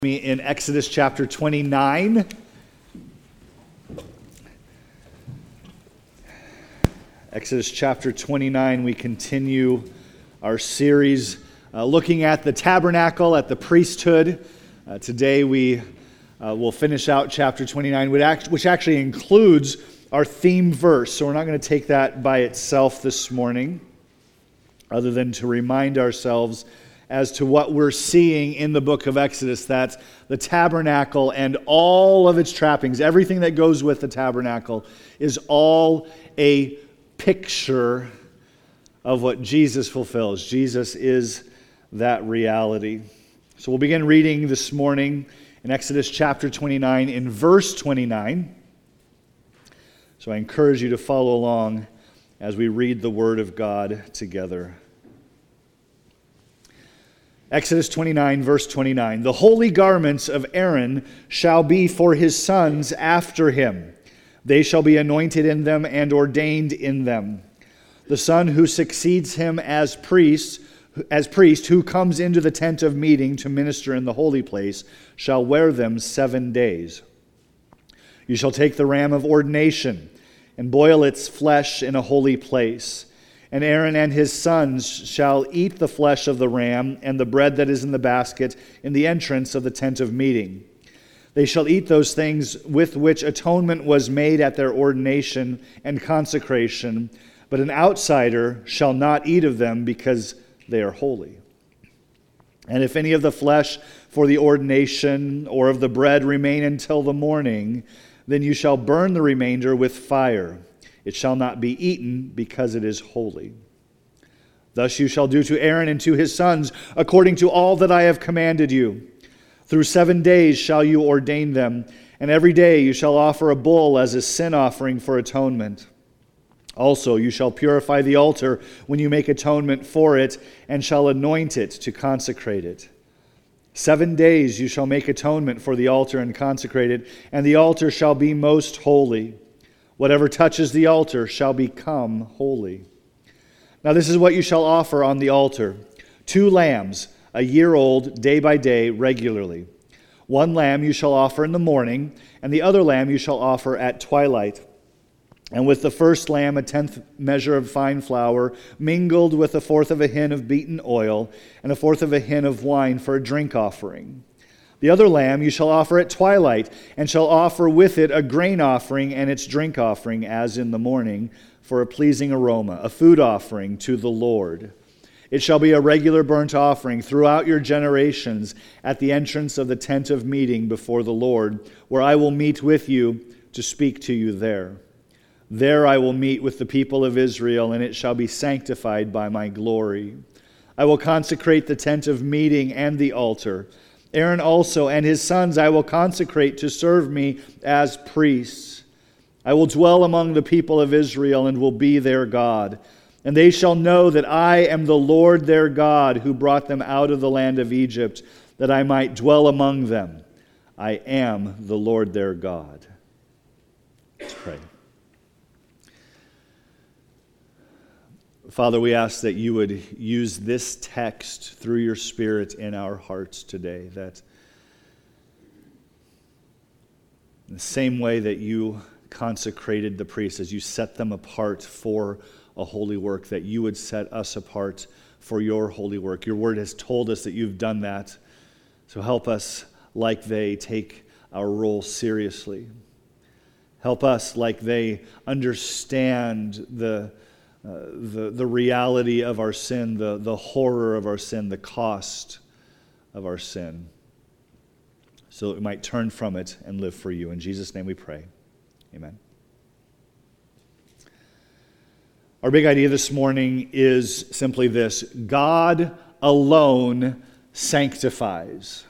Me in Exodus chapter 29. Exodus chapter 29, we continue our series looking at the tabernacle, at the priesthood. Today we will finish out chapter 29, which actually includes our theme verse. So we're not going to take that by itself this morning, other than to remind ourselves as to what we're seeing in the book of Exodus, that the tabernacle and all of its trappings, everything that goes with the tabernacle, is all a picture of what Jesus fulfills. Jesus is that reality. So we'll begin reading this morning in Exodus chapter 29, in verse 29. So I encourage you to follow along as we read the Word of God together. Exodus 29, verse 29. The holy garments of Aaron shall be for his sons after him. They shall be anointed in them and ordained in them. The son who succeeds him as priest, who comes into the tent of meeting to minister in the holy place, shall wear them 7 days. You shall take the ram of ordination and boil its flesh in a holy place. And Aaron and his sons shall eat the flesh of the ram and the bread that is in the basket in the entrance of the tent of meeting. They shall eat those things with which atonement was made at their ordination and consecration, but an outsider shall not eat of them because they are holy. And if any of the flesh for the ordination or of the bread remain until the morning, then you shall burn the remainder with fire. It shall not be eaten because it is holy. Thus you shall do to Aaron and to his sons according to all that I have commanded you. Through 7 days shall you ordain them, and every day you shall offer a bull as a sin offering for atonement. Also you shall purify the altar when you make atonement for it, and shall anoint it to consecrate it. 7 days you shall make atonement for the altar and consecrate it, and the altar shall be most holy. Whatever touches the altar shall become holy. Now this is what you shall offer on the altar: 2 lambs, a year old, day by day, regularly. 1 lamb you shall offer in the morning, and the other lamb you shall offer at twilight. And with the first lamb 1/10 measure of fine flour, mingled with 1/4 of a hin of beaten oil, and 1/4 of a hin of wine for a drink offering. The other lamb you shall offer at twilight, and shall offer with it a grain offering and its drink offering, as in the morning, for a pleasing aroma, a food offering to the Lord. It shall be a regular burnt offering throughout your generations at the entrance of the tent of meeting before the Lord, where I will meet with you to speak to you there. There I will meet with the people of Israel, and it shall be sanctified by my glory. I will consecrate the tent of meeting and the altar. Aaron also and his sons I will consecrate to serve me as priests. I will dwell among the people of Israel and will be their God. And they shall know that I am the Lord their God, who brought them out of the land of Egypt, that I might dwell among them. I am the Lord their God. Let's pray. Father, we ask that you would use this text through your Spirit in our hearts today, that in the same way that you consecrated the priests, as you set them apart for a holy work, that you would set us apart for your holy work. Your word has told us that you've done that, so help us, like they, take our role seriously. Help us, like they, understand the reality of our sin, the horror of our sin, the cost of our sin, so that we might turn from it and live for you. In Jesus' name we pray. Amen. Our big idea this morning is simply this: God alone sanctifies.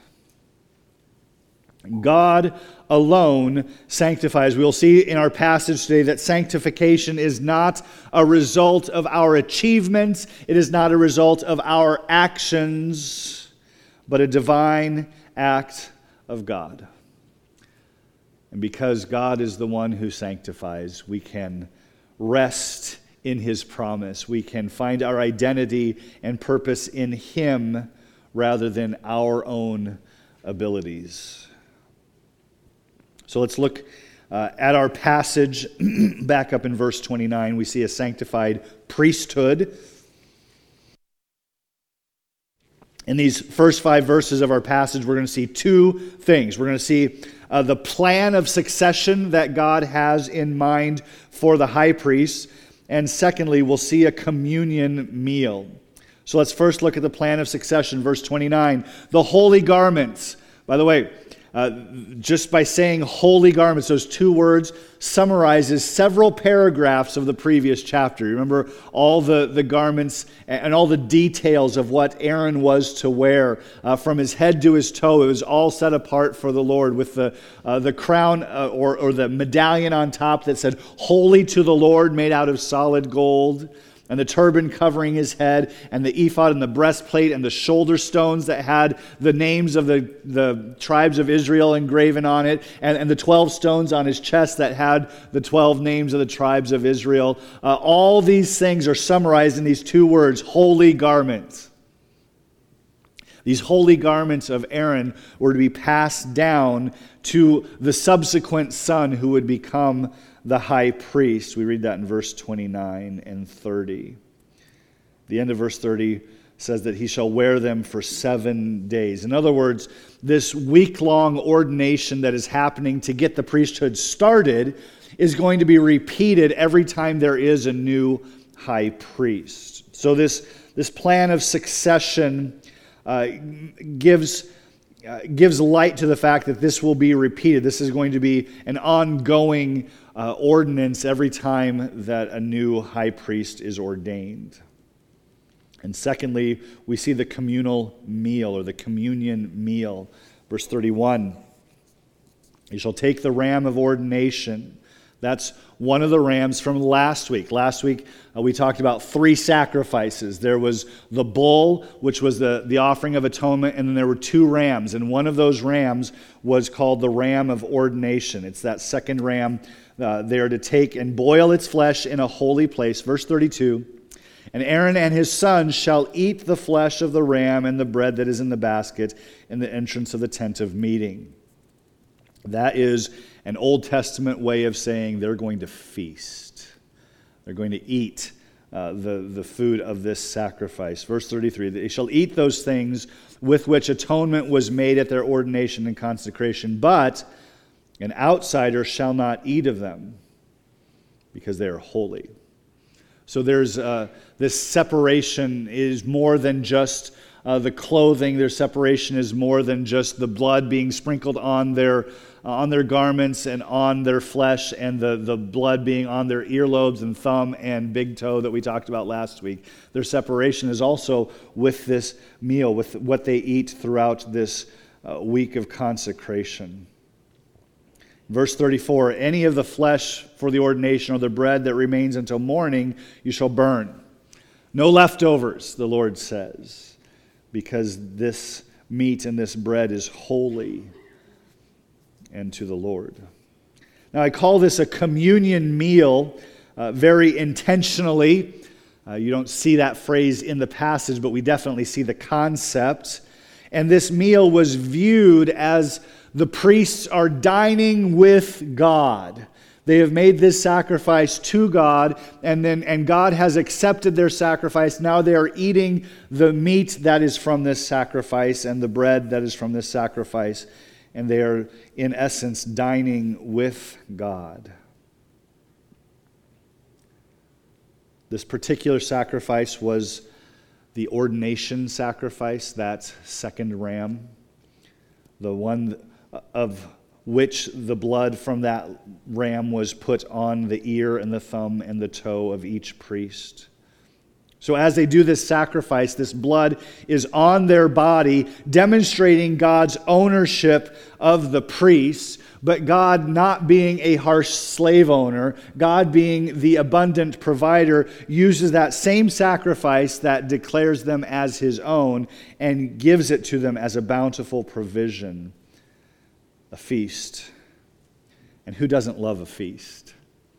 God alone sanctifies. We'll see in our passage today that sanctification is not a result of our achievements. It is not a result of our actions, but a divine act of God. And because God is the one who sanctifies, we can rest in His promise. We can find our identity and purpose in Him rather than our own abilities. So let's look at our passage back up in verse 29. We see a sanctified priesthood. In these first 5 verses of our passage, we're going to see 2 things. We're going to see the plan of succession that God has in mind for the high priest. And secondly, we'll see a communion meal. So let's first look at the plan of succession, verse 29. The holy garments. By the way, just by saying holy garments, those 2 words summarizes several paragraphs of the previous chapter. You remember all the garments and all the details of what Aaron was to wear from his head to his toe. It was all set apart for the Lord with the crown or the medallion on top that said "Holy to the Lord," made out of solid gold, and the turban covering his head, and the ephod and the breastplate and the shoulder stones that had the names of the tribes of Israel engraven on it, and the 12 stones on his chest that had the 12 names of the tribes of Israel. All these things are summarized in these 2 words, holy garments. These holy garments of Aaron were to be passed down to the subsequent son who would become the high priest. We read that in verse 29 and 30. The end of verse 30 says that he shall wear them for 7 days. In other words, this week-long ordination that is happening to get the priesthood started is going to be repeated every time there is a new high priest. So this plan of succession gives light to the fact that this will be repeated. This is going to be an ongoing ordinance every time that a new high priest is ordained. And secondly, we see the communal meal or the communion meal. Verse 31, you shall take the ram of ordination. That's one of the rams from last week. Last week, we talked about 3 sacrifices. There was the bull, which was the offering of atonement, and then there were 2 rams. And one of those rams was called the ram of ordination. It's that second ram. They are to take and boil its flesh in a holy place. Verse 32, and Aaron and his sons shall eat the flesh of the ram and the bread that is in the basket in the entrance of the tent of meeting. That is an Old Testament way of saying they're going to feast. They're going to eat the food of this sacrifice. Verse 33, they shall eat those things with which atonement was made at their ordination and consecration, but an outsider shall not eat of them because they are holy. So there's this separation is more than just the clothing. Their separation is more than just the blood being sprinkled on their garments and on their flesh, and the blood being on their earlobes and thumb and big toe that we talked about last week. Their separation is also with this meal, with what they eat throughout this week of consecration. Verse 34, any of the flesh for the ordination or the bread that remains until morning you shall burn. No leftovers, the Lord says, because this meat and this bread is holy and to the Lord. Now I call this a communion meal very intentionally. You don't see that phrase in the passage, but we definitely see the concept. And this meal was viewed as the priests are dining with God. They have made this sacrifice to God, and God has accepted their sacrifice. Now they are eating the meat that is from this sacrifice and the bread that is from this sacrifice, and they are, in essence, dining with God. This particular sacrifice was the ordination sacrifice, that second ram, the one of which the blood from that ram was put on the ear and the thumb and the toe of each priest. So as they do this sacrifice, this blood is on their body, demonstrating God's ownership of the priests, but God not being a harsh slave owner, God being the abundant provider, uses that same sacrifice that declares them as his own and gives it to them as a bountiful provision. A feast. And who doesn't love a feast?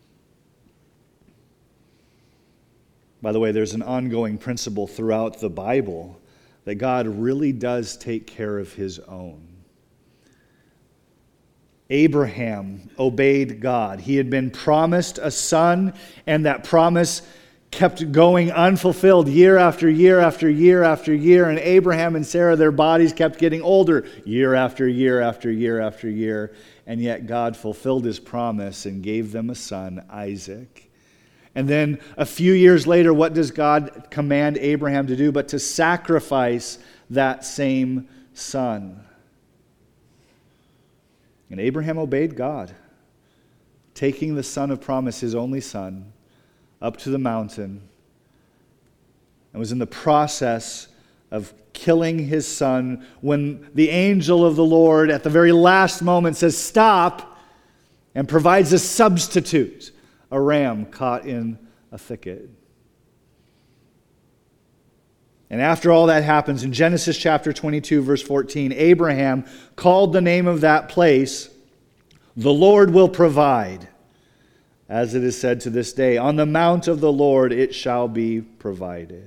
By the way, there's an ongoing principle throughout the Bible that God really does take care of his own. Abraham obeyed God. He had been promised a son, and that promise kept going unfulfilled year after year after year after year. And Abraham and Sarah, their bodies kept getting older year after year after year after year. And yet God fulfilled his promise and gave them a son, Isaac. And then a few years later, what does God command Abraham to do but to sacrifice that same son? And Abraham obeyed God, taking the son of promise, his only son, up to the mountain, and was in the process of killing his son when the angel of the Lord at the very last moment says, "Stop," and provides a substitute, a ram caught in a thicket. And after all that happens, in Genesis chapter 22, verse 14, Abraham called the name of that place, "The Lord will provide," as it is said to this day, "On the mount of the Lord it shall be provided."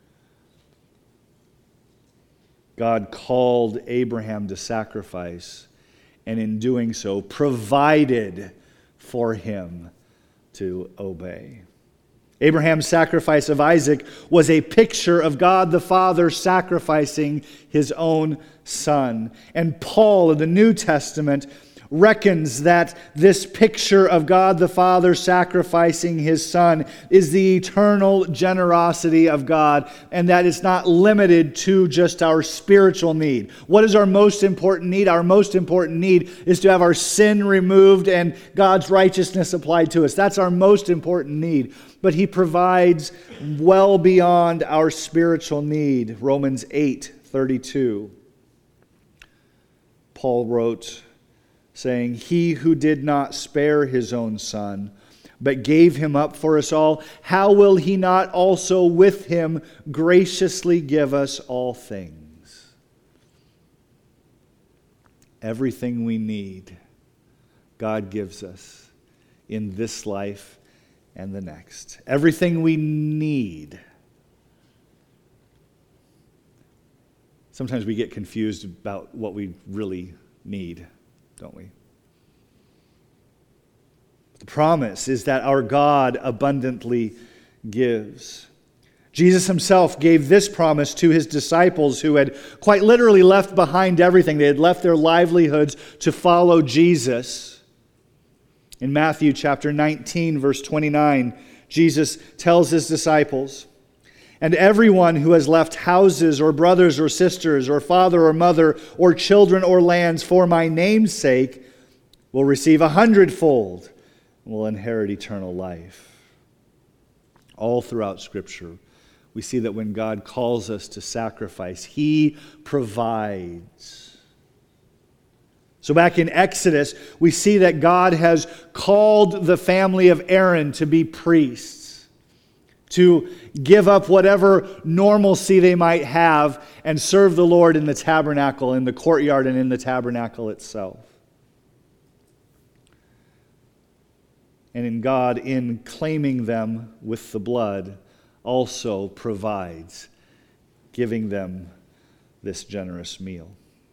God called Abraham to sacrifice, and in doing so, provided for him to obey. Abraham's sacrifice of Isaac was a picture of God the Father sacrificing his own son. And Paul in the New Testament reckons that this picture of God the Father sacrificing his son is the eternal generosity of God, and that it's not limited to just our spiritual need. What is our most important need? Our most important need is to have our sin removed and God's righteousness applied to us. That's our most important need. But he provides well beyond our spiritual need. Romans 8:32. Paul wrote, saying, "He who did not spare his own son, but gave him up for us all, how will he not also with him graciously give us all things?" Everything we need, God gives us in this life and the next. Everything we need. Sometimes we get confused about what we really need, don't we? The promise is that our God abundantly gives. Jesus himself gave this promise to his disciples who had quite literally left behind everything. They had left their livelihoods to follow Jesus. In Matthew chapter 19, verse 29, Jesus tells his disciples, "And everyone who has left houses or brothers or sisters or father or mother or children or lands for my name's sake will receive 100-fold and will inherit eternal life." All throughout Scripture, we see that when God calls us to sacrifice, he provides. So back in Exodus, we see that God has called the family of Aaron to be priests, to give up whatever normalcy they might have and serve the Lord in the tabernacle, in the courtyard, and in the tabernacle itself. And in God, in claiming them with the blood, also provides, giving them this generous meal.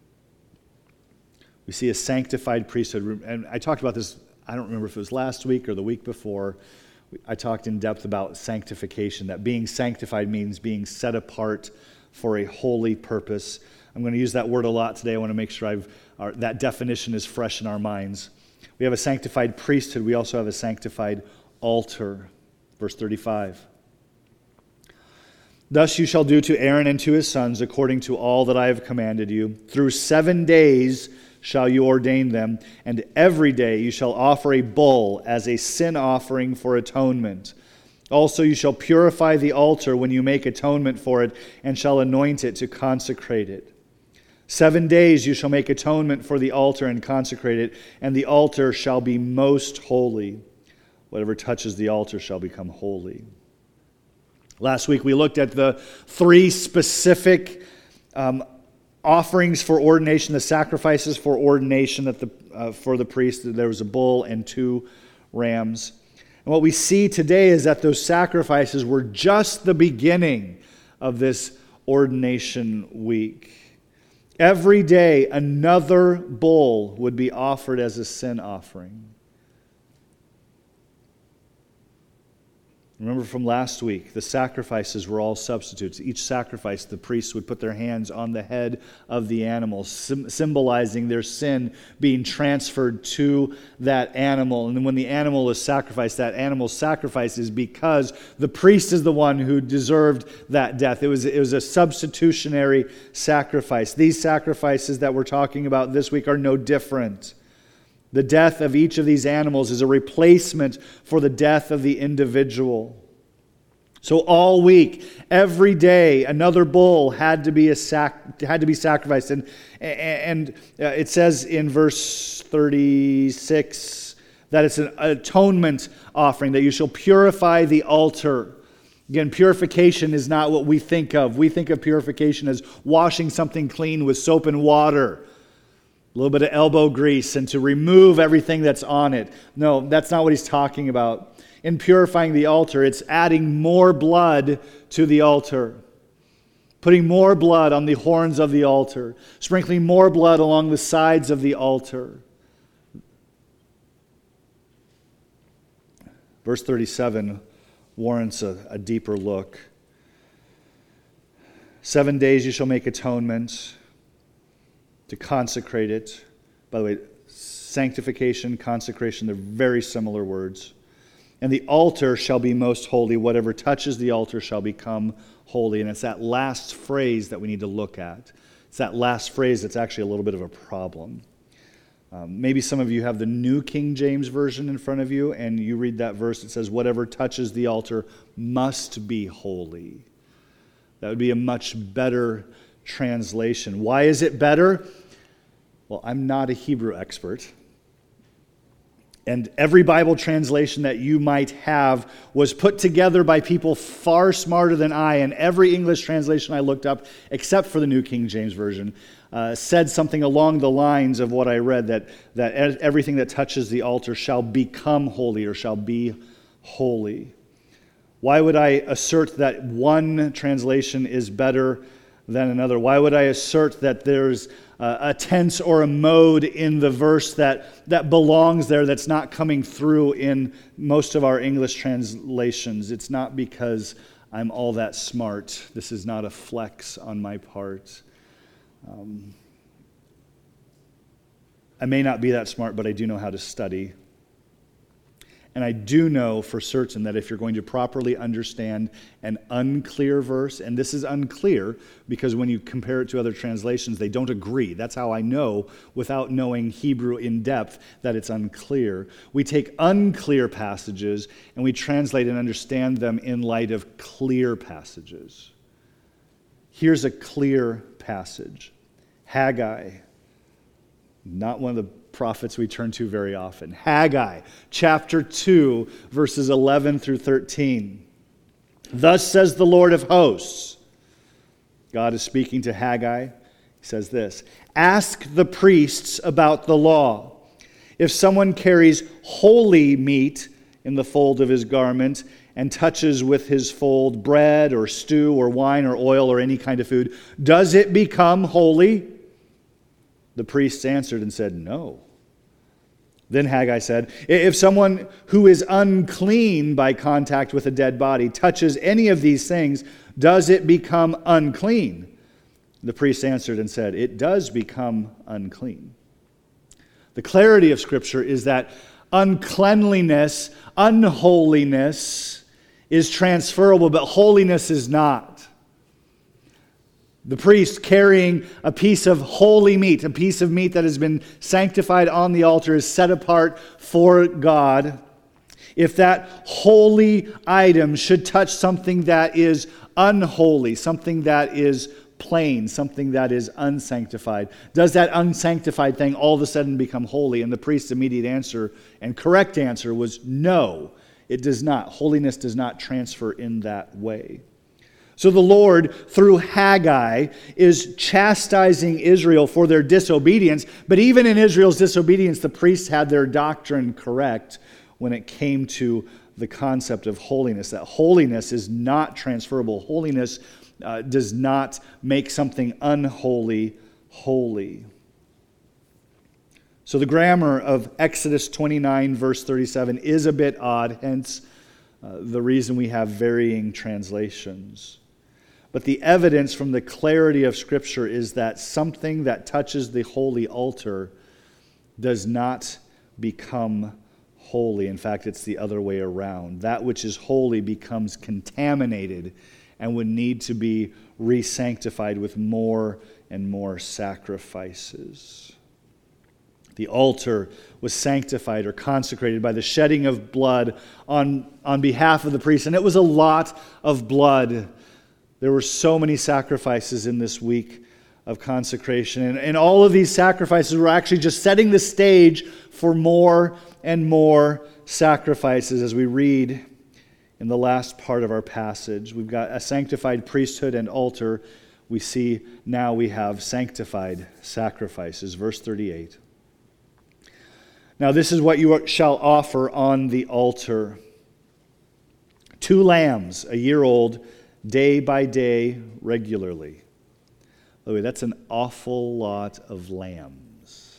We see a sanctified priesthood. And I talked about this, I don't remember if it was last week or the week before. I talked in depth about sanctification, that being sanctified means being set apart for a holy purpose. I'm going to use that word a lot today. I want to make sure that definition is fresh in our minds. We have a sanctified priesthood. We also have a sanctified altar. Verse 35. "Thus you shall do to Aaron and to his sons according to all that I have commanded you. Through 7 days shall you ordain them, and every day you shall offer a bull as a sin offering for atonement. Also you shall purify the altar when you make atonement for it, and shall anoint it to consecrate it. 7 days you shall make atonement for the altar and consecrate it, and the altar shall be most holy. Whatever touches the altar shall become holy." Last week we looked at the 3 specific offerings for ordination, the sacrifices for ordination for the priest. There was a bull and 2 rams. And what we see today is that those sacrifices were just the beginning of this ordination week. Every day, another bull would be offered as a sin offering. Remember from last week, the sacrifices were all substitutes. Each sacrifice, the priests would put their hands on the head of the animal, symbolizing their sin being transferred to that animal. And then when the animal is sacrificed, that animal's sacrifice is because the priest is the one who deserved that death. It was a substitutionary sacrifice. These sacrifices that we're talking about this week are no different. The death of each of these animals is a replacement for the death of the individual. So all week, every day, another bull had to be sacrificed. And it says in verse 36 that it's an atonement offering, that you shall purify the altar. Again, purification is not what we think of. We think of purification as washing something clean with soap and water. A little bit of elbow grease, and to remove everything that's on it. No, that's not what he's talking about. In purifying the altar, it's adding more blood to the altar. Putting more blood on the horns of the altar. Sprinkling more blood along the sides of the altar. Verse 37 warrants a deeper look. 7 days you shall make atonement, to consecrate it. By the way, sanctification, consecration, they're very similar words. And the altar shall be most holy. Whatever touches the altar shall become holy. And it's that last phrase that we need to look at. It's that last phrase that's actually a little bit of a problem. Maybe some of you have the New King James Version in front of you, and you read that verse. It says, whatever touches the altar must be holy. That would be a much better translation. Why is it better? Well, I'm not a Hebrew expert. And every Bible translation that you might have was put together by people far smarter than I. And every English translation I looked up, except for the New King James Version, said something along the lines of what I read, that everything that touches the altar shall become holy or shall be holy. Why would I assert that one translation is better than another? Why would I assert that there's a tense or a mode in the verse that belongs there that's not coming through in most of our English translations? It's not because I'm all that smart. This is not a flex on my part. I may not be that smart, but I do know how to study. And I do know for certain that if you're going to properly understand an unclear verse, and this is unclear because when you compare it to other translations, they don't agree. That's how I know, without knowing Hebrew in depth, that it's unclear. We take unclear passages and we translate and understand them in light of clear passages. Here's a clear passage. Haggai, not one of the prophets we turn to very often. Haggai, chapter 2, verses 11 through 13. Thus says the Lord of hosts. God is speaking to Haggai. He says this, ask the priests about the law. If someone carries holy meat in the fold of his garment and touches with his fold bread or stew or wine or oil or any kind of food, does it become holy? The priests answered and said, no. Then Haggai said, if someone who is unclean by contact with a dead body touches any of these things, does it become unclean? The priests answered and said, it does become unclean. The clarity of Scripture is that uncleanliness, unholiness is transferable, but holiness is not. The priest carrying a piece of holy meat, a piece of meat that has been sanctified on the altar, is set apart for God. If that holy item should touch something that is unholy, something that is plain, something that is unsanctified, does that unsanctified thing all of a sudden become holy? And the priest's immediate answer and correct answer was no, it does not. Holiness does not transfer in that way. So the Lord, through Haggai, is chastising Israel for their disobedience. But even in Israel's disobedience, the priests had their doctrine correct when it came to the concept of holiness. That holiness is not transferable. Holiness does not make something unholy holy. So the grammar of Exodus 29, verse 37 is a bit odd, hence the reason we have varying translations. But the evidence from the clarity of Scripture is that something that touches the holy altar does not become holy. In fact, it's the other way around. That which is holy becomes contaminated and would need to be re-sanctified with more and more sacrifices. The altar was sanctified or consecrated by the shedding of blood on behalf of the priest. And it was a lot of blood. There were so many sacrifices in this week of consecration. And all of these sacrifices were actually just setting the stage for more and more sacrifices. As we read in the last part of our passage, we've got a sanctified priesthood and altar. We see now we have sanctified sacrifices. Verse 38. Now this is what you shall offer on the altar: 2 lambs, a year old, day by day, regularly. By the way, that's an awful lot of lambs.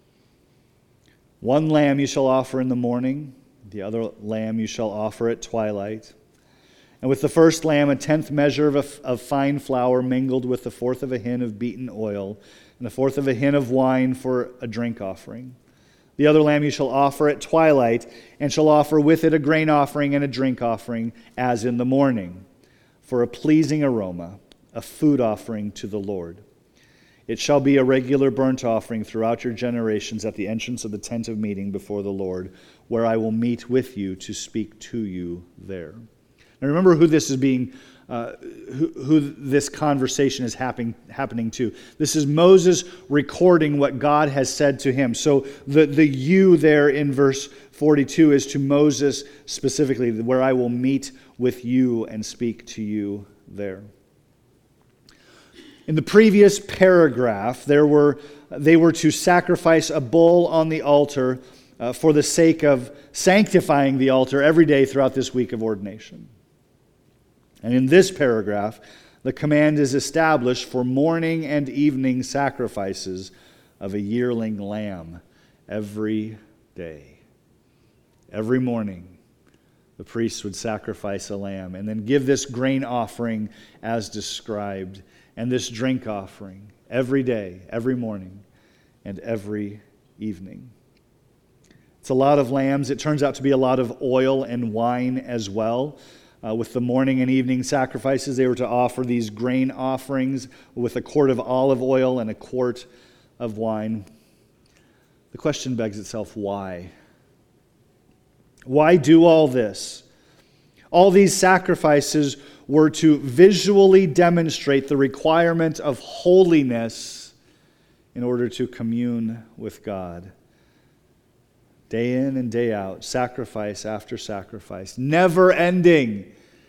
1 lamb you shall offer in the morning, the other lamb you shall offer at twilight. And with the first lamb, a 10th measure of fine flour mingled with the 1/4 of a hin of beaten oil, and the 1/4 of a hin of wine for a drink offering. The other lamb you shall offer at twilight, and shall offer with it a grain offering and a drink offering, as in the morning, for a pleasing aroma, a food offering to the Lord. It shall be a regular burnt offering throughout your generations at the entrance of the tent of meeting before the Lord, where I will meet with you to speak to you there. Now remember who this is being who this conversation is happening to. This is Moses recording what God has said to him. So the you there in verse 42 is to Moses specifically, where I will meet with you and speak to you there. In the previous paragraph, they were to sacrifice a bull on the altar for the sake of sanctifying the altar every day throughout this week of ordination. And in this paragraph, the command is established for morning and evening sacrifices of a yearling lamb every day. Every morning, the priest would sacrifice a lamb and then give this grain offering as described, and this drink offering every day, every morning, and every evening. It's a lot of lambs. It turns out to be a lot of oil and wine as well. With the morning and evening sacrifices, they were to offer these grain offerings with a quart of olive oil and a quart of wine. The question begs itself, why? Why do all this? All these sacrifices were to visually demonstrate the requirement of holiness in order to commune with God. Day in and day out, sacrifice after sacrifice, never ending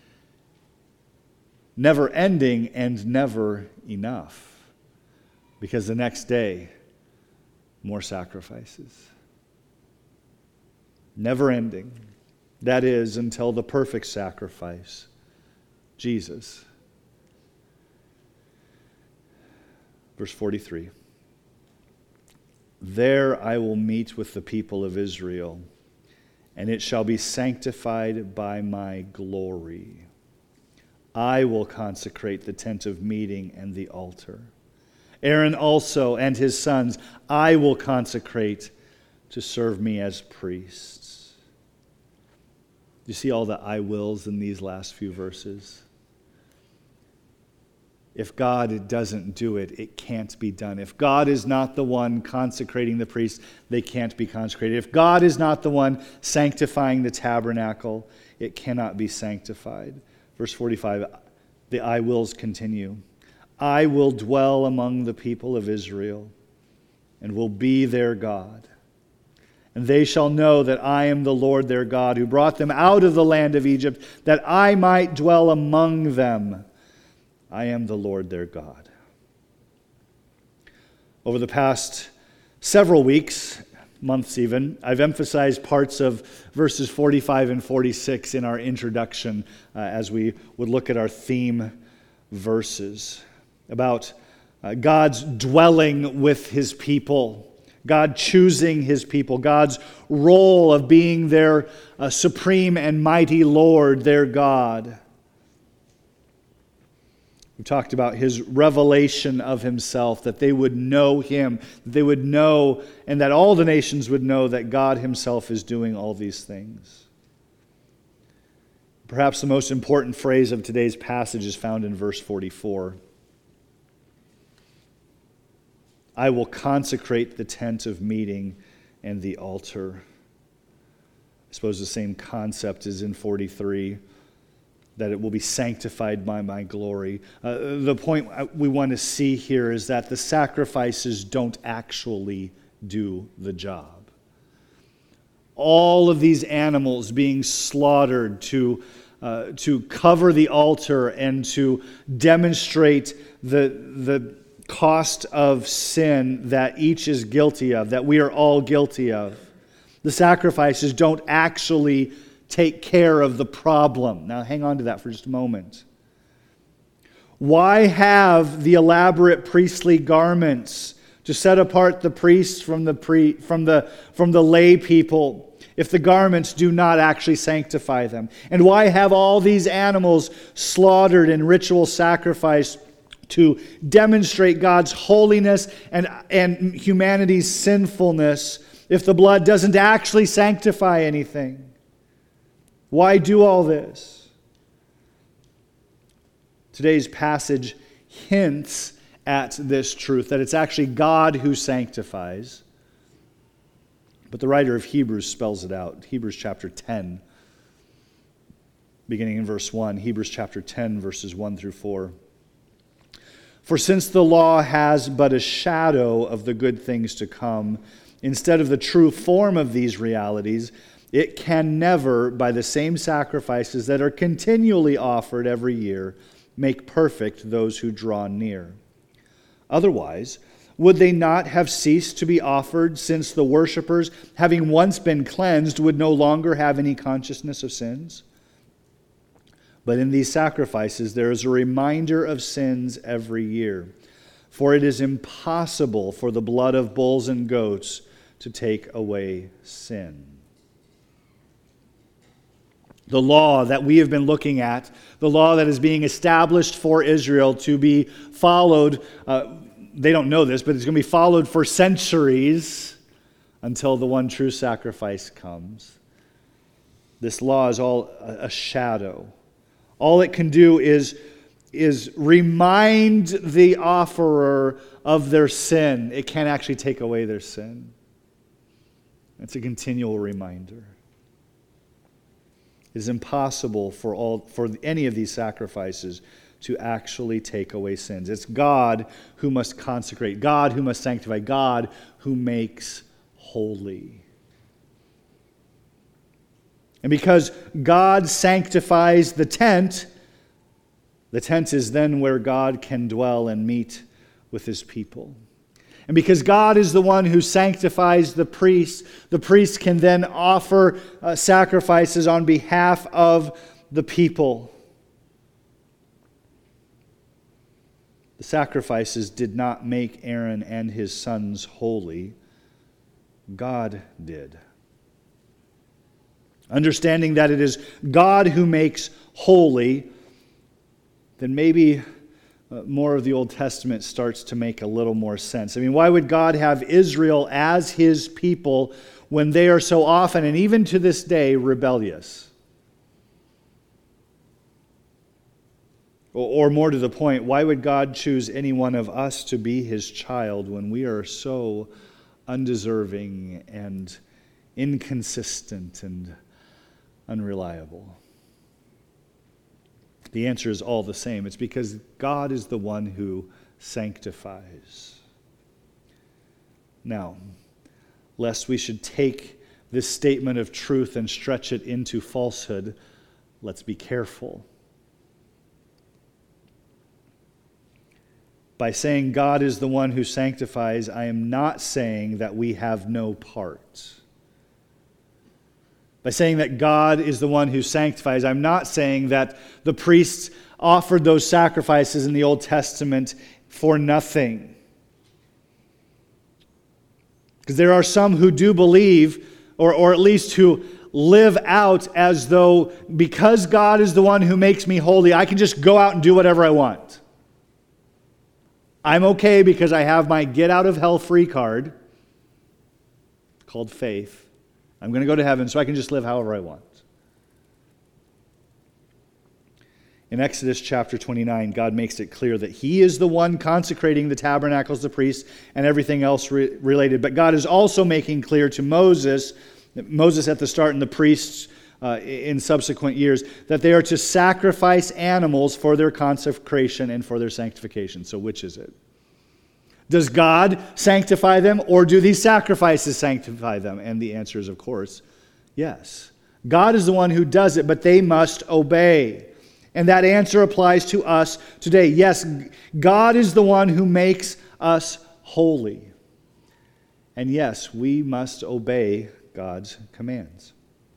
and never enough. Because the next day, more sacrifices. Never ending. That is, until the perfect sacrifice, Jesus. Verse 43. There I will meet with the people of Israel, and it shall be sanctified by my glory. I will consecrate the tent of meeting and the altar. Aaron also and his sons I will consecrate to serve me as priests. Do you see all the I wills in these last few verses? If God doesn't do it, it can't be done. If God is not the one consecrating the priests, they can't be consecrated. If God is not the one sanctifying the tabernacle, it cannot be sanctified. Verse 45, the I wills continue. I will dwell among the people of Israel and will be their God. And they shall know that I am the Lord their God, who brought them out of the land of Egypt, that I might dwell among them. I am the Lord their God. Over the past several weeks, months even, I've emphasized parts of verses 45 and 46 in our introduction as we would look at our theme verses about God's dwelling with his people, God choosing his people, God's role of being their supreme and mighty Lord, their God. We talked about his revelation of himself, that they would know him, that they would know, and that all the nations would know that God himself is doing all these things. Perhaps the most important phrase of today's passage is found in verse 44. I will consecrate the tent of meeting and the altar. I suppose the same concept is in 43. That it will be sanctified by my glory. The point we want to see here is that the sacrifices don't actually do the job. All of these animals being slaughtered to cover the altar and to demonstrate the cost of sin that each is guilty of, that we are all guilty of. The sacrifices don't actually take care of the problem. Now hang on to that for just a moment. Why have the elaborate priestly garments to set apart the priests from the lay people if the garments do not actually sanctify them? And why have all these animals slaughtered in ritual sacrifice to demonstrate God's holiness and humanity's sinfulness if the blood doesn't actually sanctify anything? Why do all this? Today's passage hints at this truth, that it's actually God who sanctifies. But the writer of Hebrews spells it out. Hebrews chapter 10, beginning in verse 1. Hebrews chapter 10, verses 1 through 4. For since the law has but a shadow of the good things to come, instead of the true form of these realities, it can never, by the same sacrifices that are continually offered every year, make perfect those who draw near. Otherwise, would they not have ceased to be offered, since the worshippers, having once been cleansed, would no longer have any consciousness of sins? But in these sacrifices there is a reminder of sins every year. For it is impossible for the blood of bulls and goats to take away sin. The law that we have been looking at, the law that is being established for Israel to be followed, they don't know this, but it's going to be followed for centuries until the one true sacrifice comes. This law is all a shadow. All it can do is remind the offerer of their sin. It can't actually take away their sin. It's a continual reminder. It is impossible for any of these sacrifices to actually take away sins. It's God who must consecrate, God who must sanctify, God who makes holy. And because God sanctifies the tent is then where God can dwell and meet with his people. And because God is the one who sanctifies the priest can then offer sacrifices on behalf of the people. The sacrifices did not make Aaron and his sons holy. God did. Understanding that it is God who makes holy, then maybe more of the Old Testament starts to make a little more sense. I mean, why would God have Israel as his people when they are so often, and even to this day, rebellious? Or more to the point, why would God choose any one of us to be his child when we are so undeserving and inconsistent and unreliable? The answer is all the same. It's because God is the one who sanctifies. Now, lest we should take this statement of truth and stretch it into falsehood, let's be careful. By saying God is the one who sanctifies, I am not saying that we have no part. By saying that God is the one who sanctifies, I'm not saying that the priests offered those sacrifices in the Old Testament for nothing. Because there are some who do believe, or at least who live out as though because God is the one who makes me holy, I can just go out and do whatever I want. I'm okay because I have my get out of hell free card called faith. I'm going to go to heaven so I can just live however I want. In Exodus chapter 29, God makes it clear that He is the one consecrating the tabernacles, the priests, and everything else related. But God is also making clear to Moses at the start and the priests in subsequent years, that they are to sacrifice animals for their consecration and for their sanctification. So which is it? Does God sanctify them, or do these sacrifices sanctify them? And the answer is, of course, yes. God is the one who does it, but they must obey. And that answer applies to us today. Yes, God is the one who makes us holy. And yes, we must obey God's commands.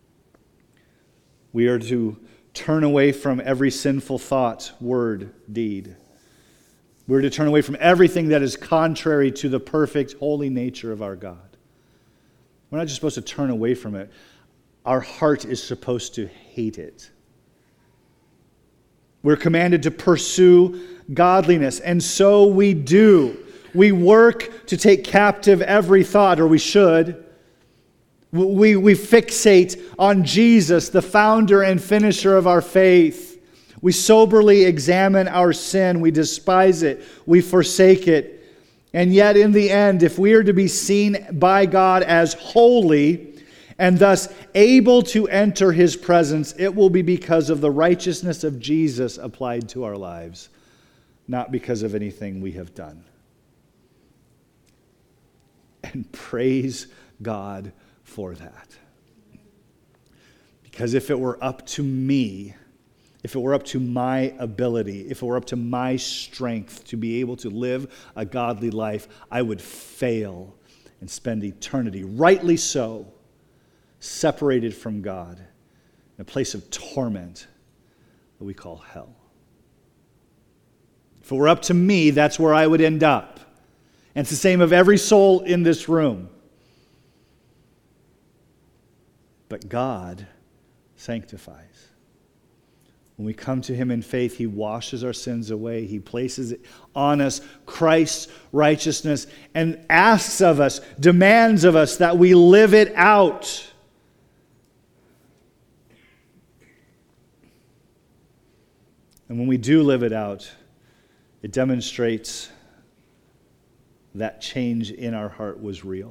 We are to turn away from every sinful thought, word, deed. We're to turn away from everything that is contrary to the perfect, holy nature of our God. We're not just supposed to turn away from it. Our heart is supposed to hate it. We're commanded to pursue godliness, and so we do. We work to take captive every thought, or we should. We fixate on Jesus, the founder and finisher of our faith. We soberly examine our sin. We despise it. We forsake it. And yet, in the end, if we are to be seen by God as holy, and thus able to enter His presence, it will be because of the righteousness of Jesus applied to our lives, not because of anything we have done. And praise God for that. Because if it were up to me, if it were up to my ability, if it were up to my strength to be able to live a godly life, I would fail and spend eternity, rightly so, separated from God in a place of torment that we call hell. If it were up to me, that's where I would end up. And it's the same of every soul in this room. But God sanctifies. When we come to Him in faith, He washes our sins away. He places it on us, Christ's righteousness, and asks of us, demands of us that we live it out. And when we do live it out, it demonstrates that change in our heart was real.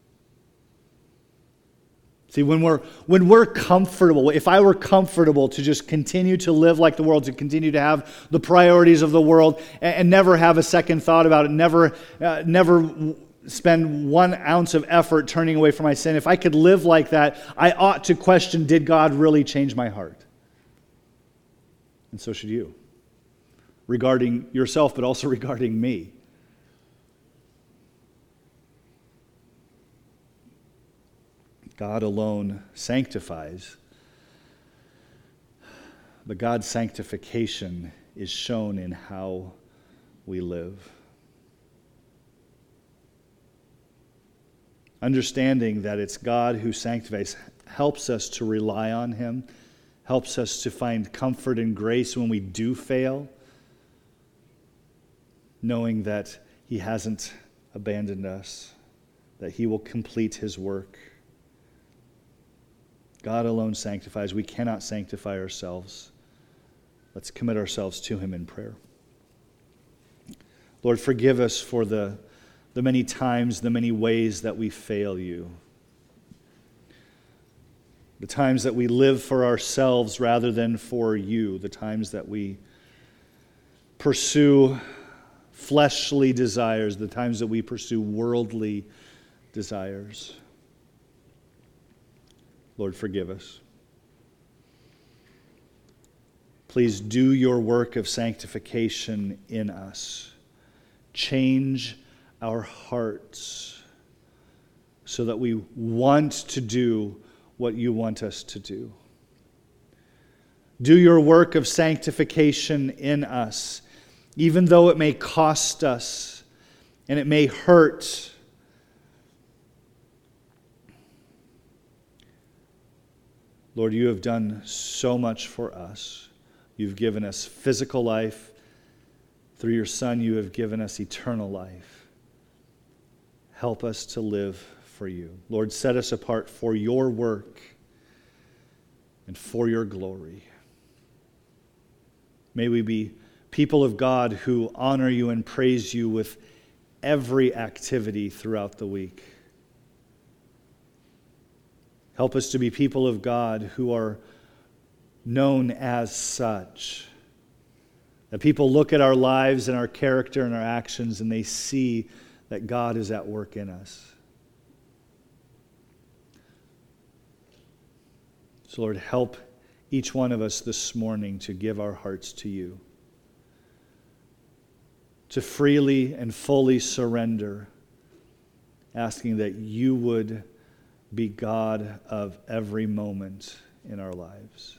See, when we're comfortable, if I were comfortable to just continue to live like the world, to continue to have the priorities of the world and never have a second thought about it, never spend 1 ounce of effort turning away from my sin, if I could live like that, I ought to question, did God really change my heart? And so should you. Regarding yourself, but also regarding me. God alone sanctifies, but God's sanctification is shown in how we live. Understanding that it's God who sanctifies helps us to rely on Him, helps us to find comfort and grace when we do fail, knowing that He hasn't abandoned us, that He will complete His work. God alone sanctifies. We cannot sanctify ourselves. Let's commit ourselves to Him in prayer. Lord, forgive us for the many times, the many ways that we fail You. The times that we live for ourselves rather than for You. The times that we pursue fleshly desires. The times that we pursue worldly desires. Lord, forgive us. Please do Your work of sanctification in us. Change our hearts so that we want to do what You want us to do. Do Your work of sanctification in us even though it may cost us and it may hurt. Lord, you have done so much for us. You've given us physical life. Through your Son, you have given us eternal life. Help us to live for you. Lord, set us apart for your work and for your glory. May we be people of God who honor you and praise you with every activity throughout the week. Help us to be people of God who are known as such. That people look at our lives and our character and our actions and they see that God is at work in us. So Lord, help each one of us this morning to give our hearts to you. To freely and fully surrender, asking that you would be God of every moment in our lives.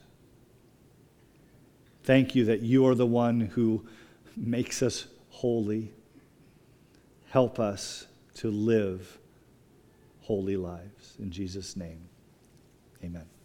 Thank you that you are the one who makes us holy. Help us to live holy lives. In Jesus' name, amen.